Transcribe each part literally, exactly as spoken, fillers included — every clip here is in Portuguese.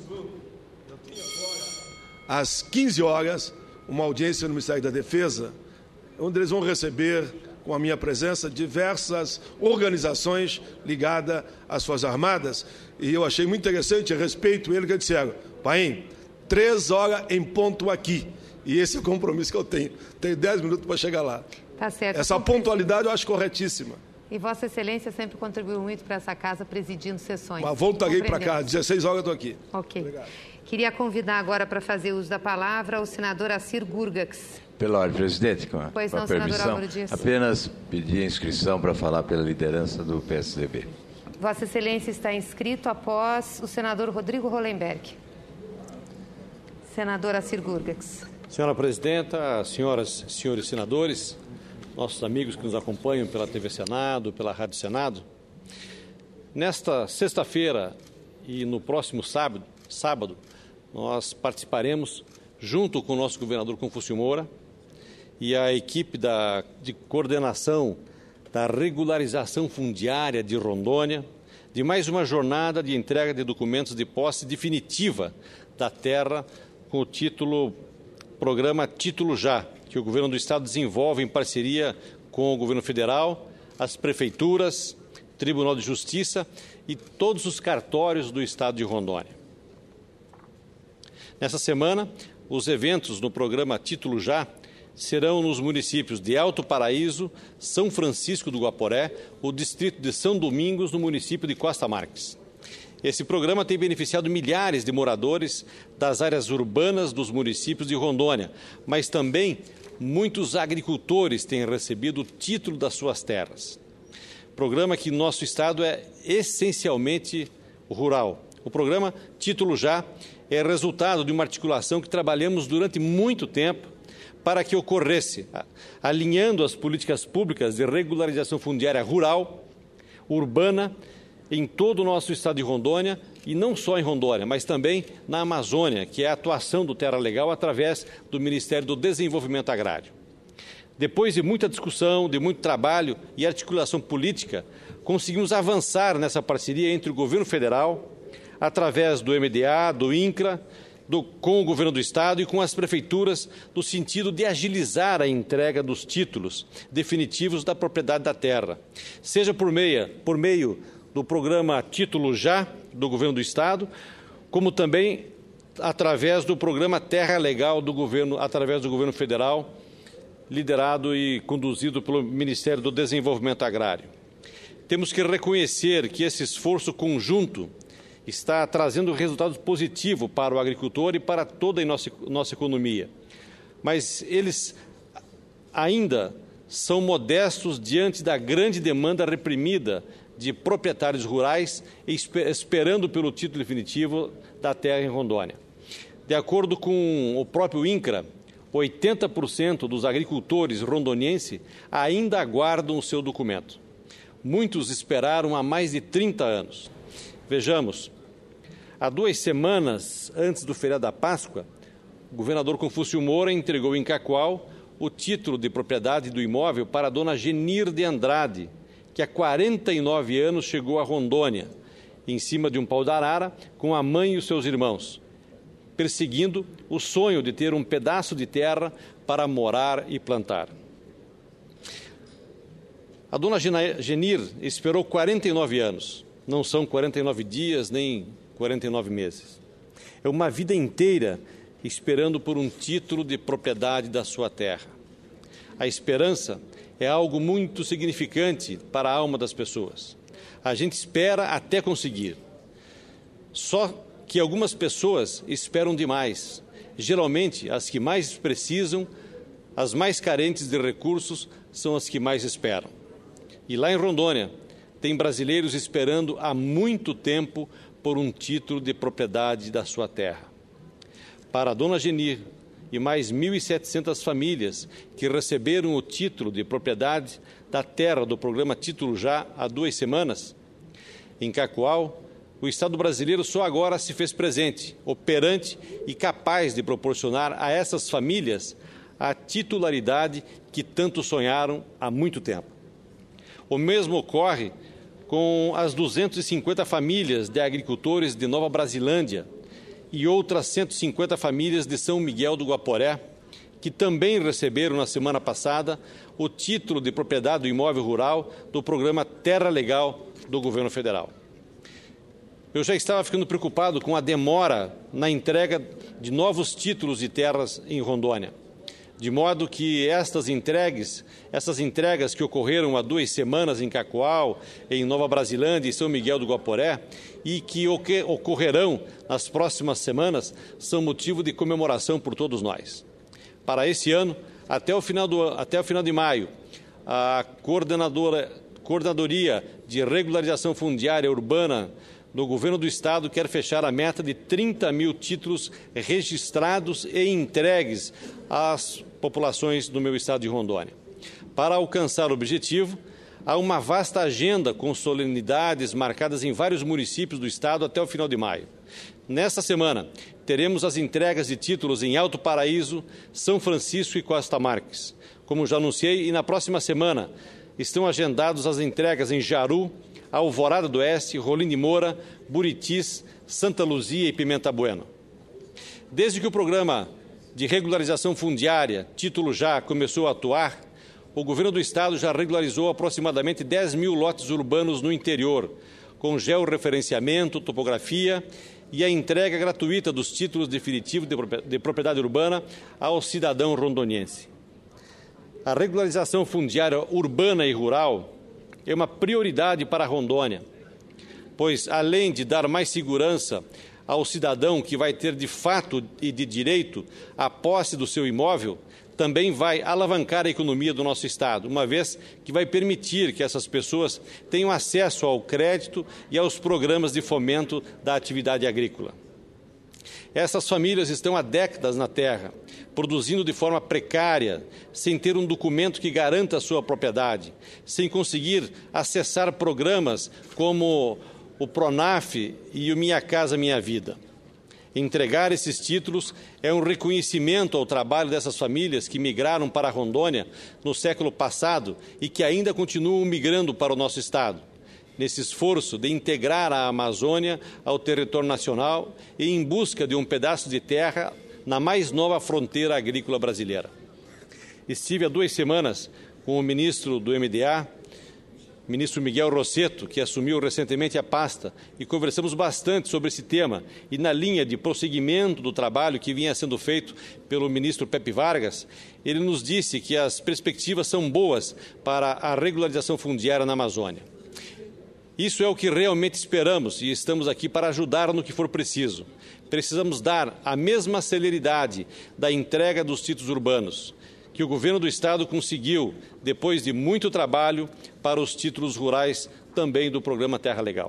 às quinze horas, uma audiência no Ministério da Defesa, onde eles vão receber, com a minha presença, diversas organizações ligadas às Forças Armadas. E eu achei muito interessante, a respeito ele, que eles disseram: Paim, três horas em ponto aqui. E esse é o compromisso que eu tenho. Tenho dez minutos para chegar lá. Tá certo. Essa pontualidade eu acho corretíssima. E Vossa Excelência sempre contribuiu muito para essa casa, presidindo sessões. Mas voltarei para cá, dezesseis horas eu estou aqui. Ok. Obrigado. Queria convidar agora para fazer uso da palavra o senador Assir Gurgax. Pela ordem, presidente, com a, pois com a não, permissão, Dias. apenas pedir a inscrição para falar pela liderança do P S D B. Vossa Excelência está inscrito após o senador Rodrigo Hollenberg. Senador Assir Gurgax. Senhora Presidenta, senhoras e senhores senadores, nossos amigos que nos acompanham pela T V Senado, pela Rádio Senado, nesta sexta-feira e no próximo sábado, sábado, nós participaremos, junto com o nosso governador Confúcio Moura e a equipe da, de coordenação da regularização fundiária de Rondônia, de mais uma jornada de entrega de documentos de posse definitiva da terra com o título Programa Título Já, que o Governo do Estado desenvolve em parceria com o Governo Federal, as prefeituras, Tribunal de Justiça e todos os cartórios do Estado de Rondônia. Nessa semana, os eventos no programa Título Já serão nos municípios de Alto Paraíso, São Francisco do Guaporé, o distrito de São Domingos, no município de Costa Marques. Esse programa tem beneficiado milhares de moradores das áreas urbanas dos municípios de Rondônia, mas também muitos agricultores têm recebido o título das suas terras. Programa que nosso estado é essencialmente rural. O programa Título Já é resultado de uma articulação que trabalhamos durante muito tempo para que ocorresse, alinhando as políticas públicas de regularização fundiária rural, urbana, em todo o nosso estado de Rondônia, e não só em Rondônia, mas também na Amazônia, que é a atuação do Terra Legal através do Ministério do Desenvolvimento Agrário. Depois de muita discussão, de muito trabalho e articulação política, conseguimos avançar nessa parceria entre o governo federal, através do M D A, do INCRA, do, com o governo do estado e com as prefeituras, no sentido de agilizar a entrega dos títulos definitivos da propriedade da terra, seja por, meia, por meio do programa Título Já, do governo do estado, como também através do programa Terra Legal do governo, através do governo federal, liderado e conduzido pelo Ministério do Desenvolvimento Agrário. Temos que reconhecer que esse esforço conjunto está trazendo resultados positivos para o agricultor e para toda a nossa, nossa economia. Mas eles ainda são modestos diante da grande demanda reprimida de proprietários rurais esperando pelo título definitivo da terra em Rondônia. De acordo com o próprio INCRA, oitenta por cento dos agricultores rondonienses ainda aguardam o seu documento. Muitos esperaram há mais de trinta anos. Vejamos, há duas semanas antes do feriado da Páscoa, o governador Confúcio Moura entregou em Cacoal o título de propriedade do imóvel para a dona Genir de Andrade, que há quarenta e nove anos chegou a Rondônia, em cima de um pau de arara, com a mãe e os seus irmãos, perseguindo o sonho de ter um pedaço de terra para morar e plantar. A dona Genir esperou quarenta e nove anos, não são quarenta e nove dias nem quarenta e nove meses. É uma vida inteira esperando por um título de propriedade da sua terra. A esperança é algo muito significante para a alma das pessoas. A gente espera até conseguir. Só que algumas pessoas esperam demais. Geralmente, as que mais precisam, as mais carentes de recursos, são as que mais esperam. E lá em Rondônia, tem brasileiros esperando há muito tempo por um título de propriedade da sua terra. Para a dona Genir e mais mil e setecentas famílias que receberam o título de propriedade da terra do programa Título Já há duas semanas, em Cacoal, o Estado brasileiro só agora se fez presente, operante e capaz de proporcionar a essas famílias a titularidade que tanto sonharam há muito tempo. O mesmo ocorre com as duzentas e cinquenta famílias de agricultores de Nova Brasilândia, e outras cento e cinquenta famílias de São Miguel do Guaporé, que também receberam na semana passada o título de propriedade do imóvel rural do programa Terra Legal do Governo Federal. Eu já estava ficando preocupado com a demora na entrega de novos títulos de terras em Rondônia, de modo que estas entregas, essas entregas que ocorreram há duas semanas em Cacoal, em Nova Brasilândia e São Miguel do Guaporé, e que ocorrerão nas próximas semanas, são motivo de comemoração por todos nós. Para esse ano, até o final, do, até o final de maio, a coordenadora, Coordenadoria de Regularização Fundiária Urbana do Governo do Estado quer fechar a meta de trinta mil títulos registrados e entregues às populações do meu estado de Rondônia. Para alcançar o objetivo, há uma vasta agenda com solenidades marcadas em vários municípios do estado até o final de maio. Nesta semana, teremos as entregas de títulos em Alto Paraíso, São Francisco e Costa Marques. Como já anunciei, e na próxima semana estão agendadas as entregas em Jaru, Alvorada do Oeste, Rolim de Moura, Buritis, Santa Luzia e Pimenta Bueno. Desde que o programa de regularização fundiária, Título Já, começou a atuar, o Governo do Estado já regularizou aproximadamente dez mil lotes urbanos no interior, com georreferenciamento, topografia e a entrega gratuita dos títulos definitivos de propriedade urbana ao cidadão rondoniense. A regularização fundiária urbana e rural é uma prioridade para a Rondônia, pois, além de dar mais segurança ao cidadão que vai ter de fato e de direito a posse do seu imóvel, também vai alavancar a economia do nosso Estado, uma vez que vai permitir que essas pessoas tenham acesso ao crédito e aos programas de fomento da atividade agrícola. Essas famílias estão há décadas na terra, produzindo de forma precária, sem ter um documento que garanta a sua propriedade, sem conseguir acessar programas como o Pronaf e o Minha Casa Minha Vida. Entregar esses títulos é um reconhecimento ao trabalho dessas famílias que migraram para a Rondônia no século passado e que ainda continuam migrando para o nosso Estado, nesse esforço de integrar a Amazônia ao território nacional e em busca de um pedaço de terra na mais nova fronteira agrícola brasileira. Estive há duas semanas com o ministro do M D A, ministro Miguel Rossetto, que assumiu recentemente a pasta, e conversamos bastante sobre esse tema e na linha de prosseguimento do trabalho que vinha sendo feito pelo ministro Pepe Vargas, ele nos disse que as perspectivas são boas para a regularização fundiária na Amazônia. Isso é o que realmente esperamos e estamos aqui para ajudar no que for preciso. Precisamos dar a mesma celeridade da entrega dos títulos urbanos que o Governo do Estado conseguiu, depois de muito trabalho, para os títulos rurais também do programa Terra Legal.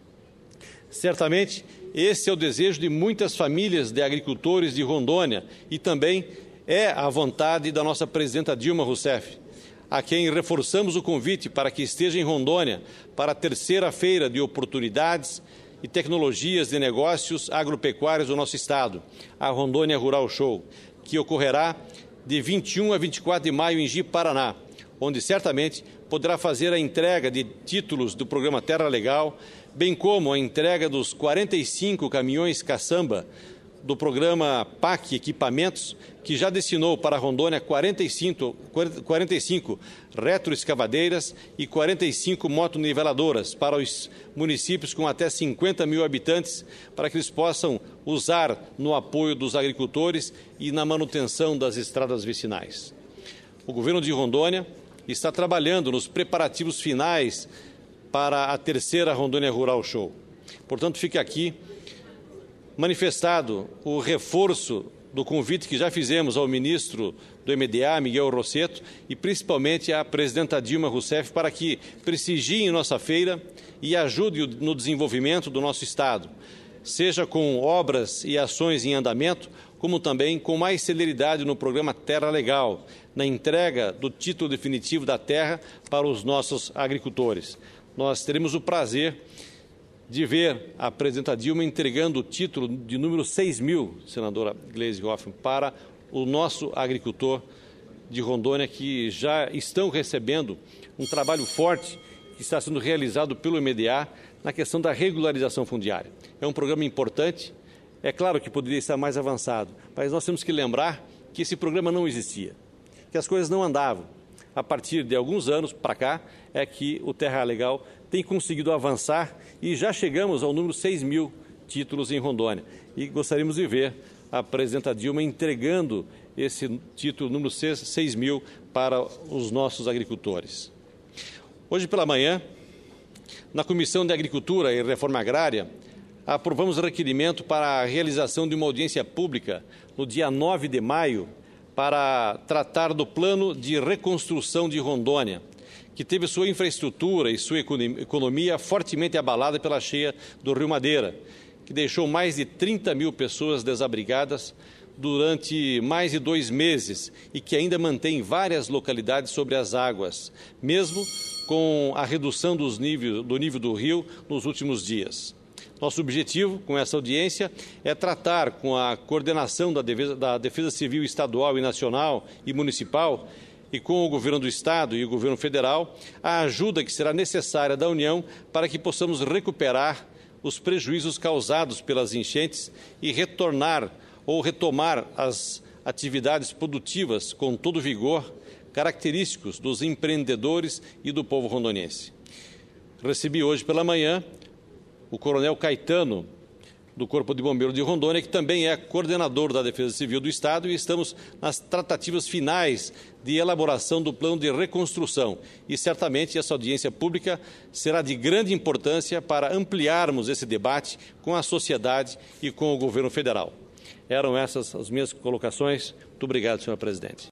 Certamente, esse é o desejo de muitas famílias de agricultores de Rondônia e também é a vontade da nossa presidenta Dilma Rousseff, a quem reforçamos o convite para que esteja em Rondônia para a terceira feira de oportunidades e tecnologias de negócios agropecuários do nosso Estado, a Rondônia Rural Show, que ocorrerá de vinte e um a vinte e quatro de maio em Ji, Paraná, onde certamente poderá fazer a entrega de títulos do programa Terra Legal, bem como a entrega dos quarenta e cinco caminhões caçamba do programa P A C Equipamentos, que já destinou para a Rondônia quarenta e cinco, quarenta e cinco retroescavadeiras e quarenta e cinco motoniveladoras para os municípios com até cinquenta mil habitantes, para que eles possam usar no apoio dos agricultores e na manutenção das estradas vicinais. O governo de Rondônia está trabalhando nos preparativos finais para a terceira Rondônia Rural Show. Portanto, fica aqui manifestado o reforço do convite que já fizemos ao ministro do M D A, Miguel Rossetto, e principalmente à presidenta Dilma Rousseff, para que prestigiem nossa feira e ajudem no desenvolvimento do nosso Estado, seja com obras e ações em andamento, como também com mais celeridade no programa Terra Legal, na entrega do título definitivo da terra para os nossos agricultores. Nós teremos o prazer de ver a presidenta Dilma entregando o título de número seis mil, senadora Gleisi Hoffmann, para o nosso agricultor de Rondônia, que já estão recebendo um trabalho forte que está sendo realizado pelo M D A na questão da regularização fundiária. É um programa importante, É claro que poderia estar mais avançado, mas nós temos que lembrar que esse programa não existia, que as coisas não andavam. A partir de alguns anos para cá é que o Terra Legal tem conseguido avançar e já chegamos ao número seis mil títulos em Rondônia. E gostaríamos de ver a presidenta Dilma entregando esse título número seis mil para os nossos agricultores. Hoje pela manhã, na Comissão de Agricultura e Reforma Agrária, aprovamos o requerimento para a realização de uma audiência pública no dia nove de maio para tratar do plano de reconstrução de Rondônia, que teve sua infraestrutura e sua economia fortemente abalada pela cheia do Rio Madeira, que deixou mais de trinta mil pessoas desabrigadas durante mais de dois meses e que ainda mantém várias localidades sobre as águas, mesmo com a redução dos níveis, do nível do rio nos últimos dias. Nosso objetivo com essa audiência é tratar com a coordenação da defesa, da defesa civil estadual e nacional e municipal e com o governo do Estado e o governo federal a ajuda que será necessária da União para que possamos recuperar os prejuízos causados pelas enchentes e retornar ou retomar as atividades produtivas com todo vigor, característicos dos empreendedores e do povo rondoniense. Recebi hoje pela manhã o coronel Caetano, do Corpo de Bombeiros de Rondônia, que também é coordenador da Defesa Civil do Estado, e estamos nas tratativas finais de elaboração do plano de reconstrução. E certamente essa audiência pública será de grande importância para ampliarmos esse debate com a sociedade e com o governo federal. Eram essas as minhas colocações. Muito obrigado, senhor presidente.